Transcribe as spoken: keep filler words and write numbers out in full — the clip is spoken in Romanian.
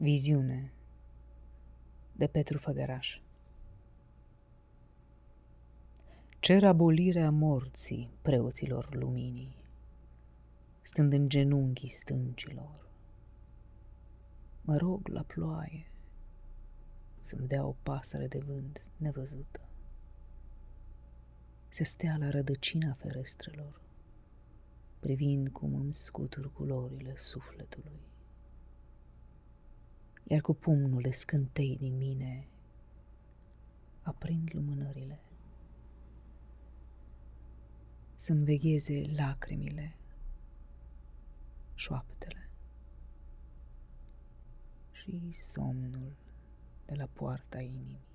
Viziune de Petru Făgăraș. Cer abolirea morții preoților luminii, stând în genunchii stâncilor. Mă rog la ploaie să-mi dea o pasăre de vânt nevăzută, să stea la rădăcina ferestrelor, privind cum îmi scutur culorile sufletului. Iar cu pumnul de scântei din mine aprind lumânările, să-mi vegheze lacrimile, șoaptele și somnul de la poarta inimii.